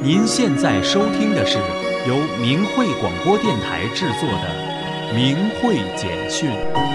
您现在收听的是由明慧广播电台制作的明慧简讯。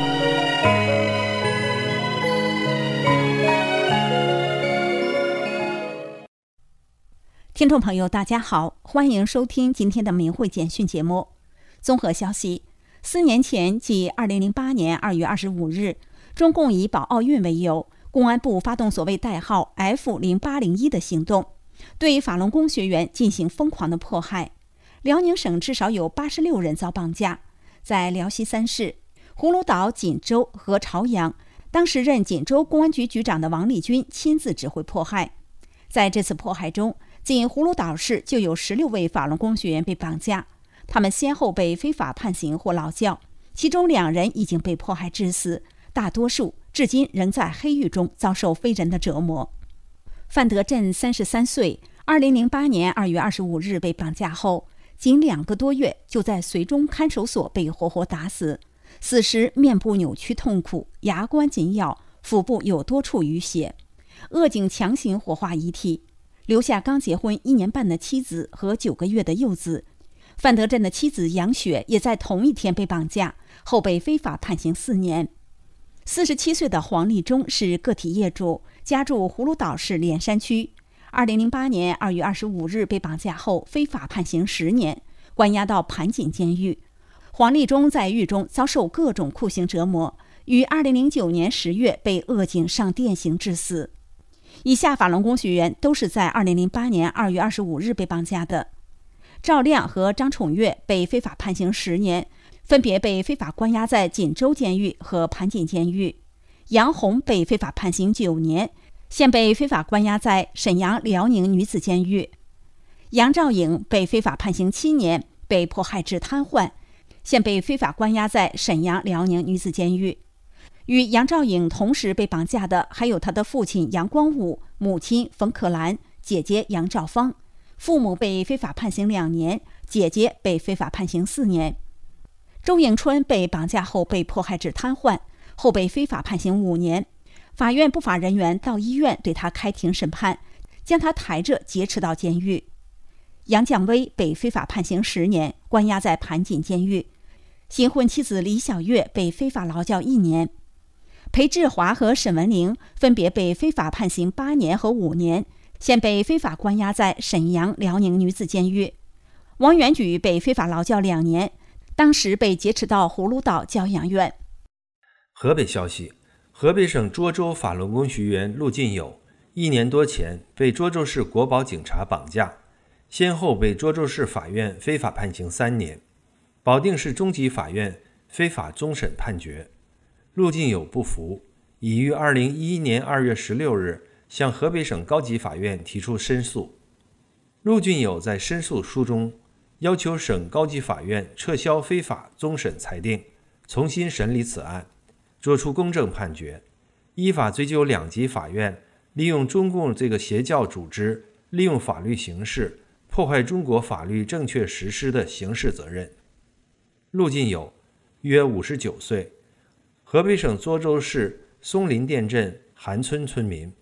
听众朋友大家好，欢迎收听今天的明慧简讯节目。综合消息，4年前即2008年2月25日，中共以保奥运为由，公安部发动所谓代号 F0801 的行动，对法轮功学员进行疯狂的迫害。辽宁省至少有86人遭绑架，在辽西3市葫芦岛、锦州和朝阳，当时任锦州公安局局长的王立军亲自指挥迫害。在这次迫害中，仅葫芦岛市就有16位法轮功学员被绑架，他们先后被非法判刑或劳教，其中2人已经被迫害致死，大多数至今仍在黑狱中遭受非人的折磨。范德镇33岁，2008年2月25日被绑架后，仅2个多月就在绥中看守所被活活打死，死时面部扭曲痛苦，牙关紧咬，腹部有多处淤血。恶警强行火化遗体，留下刚结婚1年半的妻子和9个月的幼子。范德镇的妻子杨雪也在同一天被绑架，后被非法判刑4年。47岁的黄立忠是个体业主，家住葫芦岛市莲山区。2008年2月25日被绑架后，非法判刑10年，关押到盘锦监狱。黄立忠在狱中遭受各种酷刑折磨，于2009年10月被恶警上电刑致死。以下法轮功学员都是在2008年2月25日被绑架的。赵亮和张宠岳被非法判刑10年，分别被非法关押在锦州监狱和盘锦监狱。杨红被非法判刑9年，现被非法关押在沈阳辽宁女子监狱。杨兆颖被非法判刑7年，被迫害致瘫痪，现被非法关押在沈阳辽宁女子监狱。与杨兆颖同时被绑架的还有他的父亲杨光武、母亲冯可兰、姐姐杨兆芳。父母被非法判刑2年，姐姐被非法判刑4年。周迎春被绑架后被迫害致瘫痪，后被非法判刑5年。法院不法人员到医院对他开庭审判，将他抬着劫持到监狱。杨降威被非法判刑10年，关押在盘锦监狱。新婚妻子李小月被非法劳教1年。裴志华和沈文玲分别被非法判刑8年和5年，现被非法关押在沈阳辽宁女子监狱。王元举被非法劳教2年，当时被劫持到葫芦岛教养院。 河北消息，河北省涿州法轮功学员陆进友1年多前被涿州市国保警察绑架，先后被涿州市法院非法判刑3年，保定市中级法院非法终审判决。陆进友不服，已于2011年2月16日向河北省高级法院提出申诉。陆进友在申诉书中要求省高级法院撤销非法终审裁定，重新审理此案，作出公正判决，依法追究2级法院利用中共这个邪教组织利用法律形式破坏中国法律正确实施的刑事责任。陆进友约59岁，河北省涿州市松林店镇韩村村民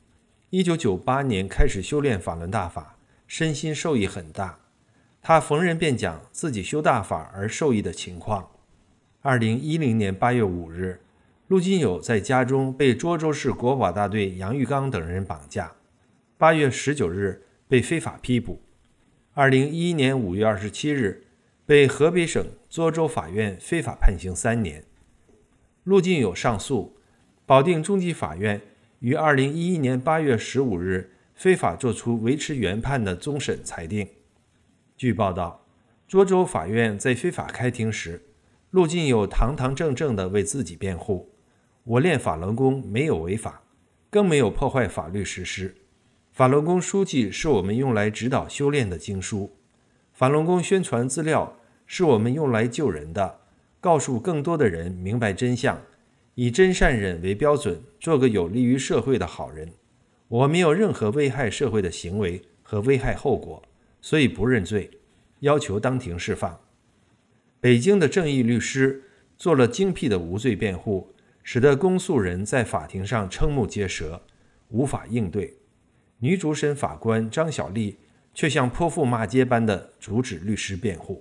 ，1998年开始修炼法轮大法，身心受益很大。他逢人便讲自己修大法而受益的情况。2010年8月5日，陆进友在家中被涿州市国保大队杨玉刚等人绑架，8月19日被非法批捕。2011年5月27日，被河北省涿州法院非法判刑3年。陆进友上诉，保定中级法院于2011年8月15日非法作出维持原判的终审裁定。据报道，涿州法院在非法开庭时，陆进友堂堂正正地为自己辩护：我练法轮功没有违法，更没有破坏法律实施。法轮功书籍是我们用来指导修炼的经书，法轮功宣传资料是我们用来救人的，告诉更多的人明白真相，以真善忍为标准，做个有利于社会的好人。我没有任何危害社会的行为和危害后果，所以不认罪，要求当庭释放。北京的正义律师做了精辟的无罪辩护，使得公诉人在法庭上瞠目结舌，无法应对。女主审法官张小丽却像泼妇骂街般的阻止律师辩护。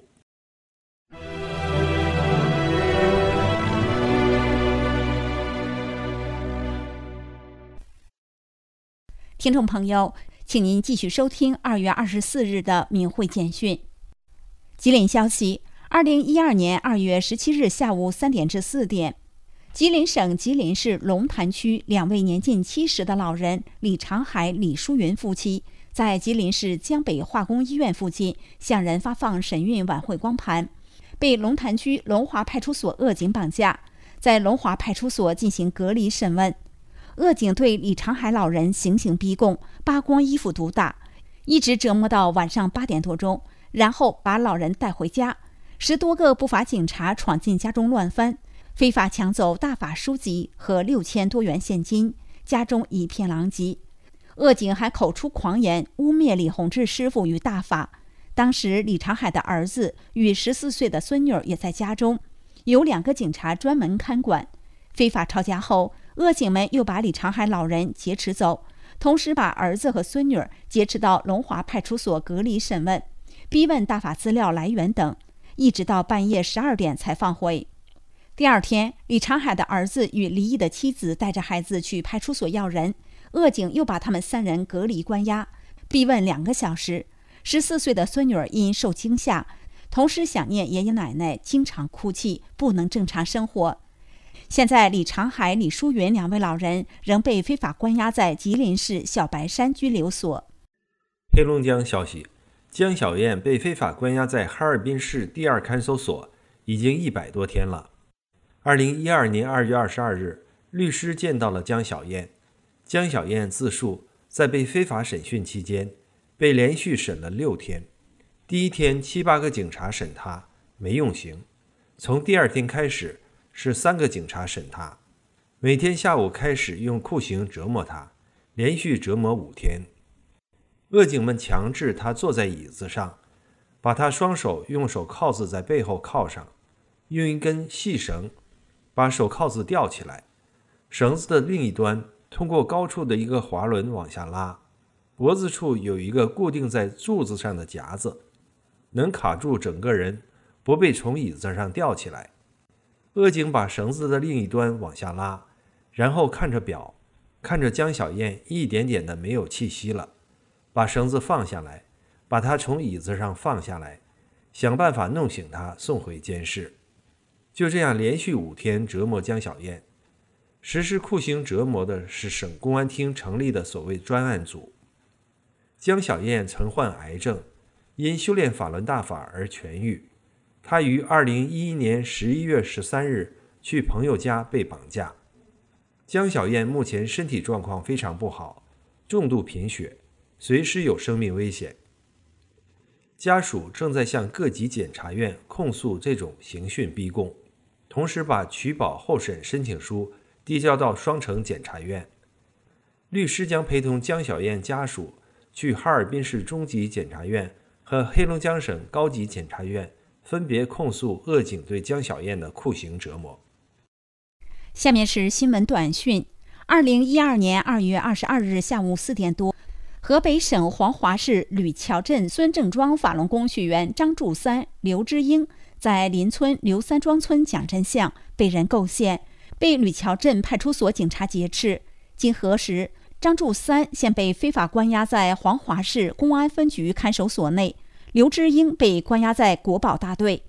听众朋友，请您继续收听2月24日的明慧简讯。吉林消息，2012年2月17日下午3点至4点，吉林省吉林市龙潭区2位年近70的老人李长海、李淑云夫妻，在吉林市江北化工医院附近向人发放神韵晚会光盘，被龙潭区龙华派出所恶警绑架，在龙华派出所进行隔离审问。恶警对李长海老人行刑逼供，扒光衣服毒打，一直折磨到晚上8点多钟，然后把老人带回家。10多个不法警察闯进家中乱翻，非法抢走大法书籍和6000多元现金，家中一片狼藉。恶警还口出狂言，污蔑李洪志师傅与大法。当时李长海的儿子与14岁的孙女也在家中，有2个警察专门看管。非法抄家后，恶警们又把李长海老人劫持走，同时把儿子和孙女劫持到龙华派出所隔离审问，逼问大法资料来源等，一直到半夜12点才放回。第二天，李长海的儿子与离异的妻子带着孩子去派出所要人，恶警又把他们3人隔离关押，逼问2个小时。14岁的孙女因受惊吓，同时想念爷爷奶奶，经常哭泣，不能正常生活。现在李长海、李淑云2位老人仍被非法关押在吉林市小白山拘留所。 黑龙江消息，江小燕被非法关押在哈尔滨市第2看守所已经100多天了。2012年2月22日，律师见到了江小燕。江小燕自述，在被非法审讯期间，被连续审了6天。第一天7、8个警察审她，没用刑。从第2天开始，是3个警察审他，每天下午开始用酷刑折磨他，连续折磨5天。恶警们强制他坐在椅子上，把他双手用手铐子在背后铐上，用一根细绳把手铐子吊起来，绳子的另一端通过高处的一个滑轮往下拉，脖子处有一个固定在柱子上的夹子，能卡住整个人，不被从椅子上吊起来。恶警把绳子的另一端往下拉，然后看着表，看着江小燕一点点的没有气息了，把绳子放下来，把她从椅子上放下来，想办法弄醒她，送回监室。就这样连续5天折磨江小燕。实施酷刑折磨的是省公安厅成立的所谓专案组。江小燕曾患癌症，因修炼法轮大法而痊愈。他于2011年11月13日去朋友家被绑架。江小燕目前身体状况非常不好，重度贫血，随时有生命危险。家属正在向各级检察院控诉这种刑讯逼供，同时把取保候审申请书递交到双城检察院。律师将陪同江小燕家属去哈尔滨市中级检察院和黑龙江省高级检察院分别控诉恶警对江小燕的酷刑折磨。 下面是新闻短讯。2012年2月22日下午4点多，河北省黄华市吕桥镇孙正庄法轮功学员张柱三、刘之英在邻村刘三庄村蒋镇巷被人构陷，被吕桥镇派出所警察劫持。经核实，张柱三现被非法关押在黄华市公安分局看守所内，刘之英被关押在国保大队。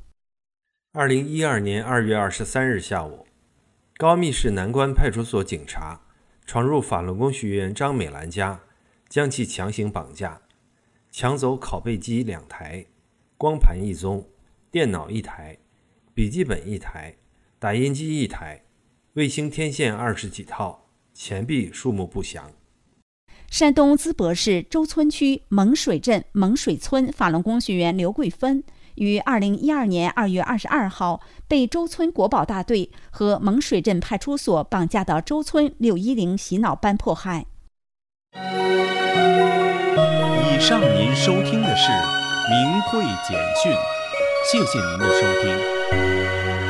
2012年2月23日下午，高密市南关派出所警察闯入法轮功学员张美兰家，将其强行绑架，抢走拷贝机2台、光盘1宗、电脑1台、笔记本1台、打印机1台、卫星天线20几套，钱币数目不详。 山东淄博市周村区蒙水镇蒙水村法轮功学员刘桂芬于2012年2月22号被周村国保大队和蒙水镇派出所绑架到周村610洗脑班迫害。 以上您收听的是明慧简讯，谢谢您的收听。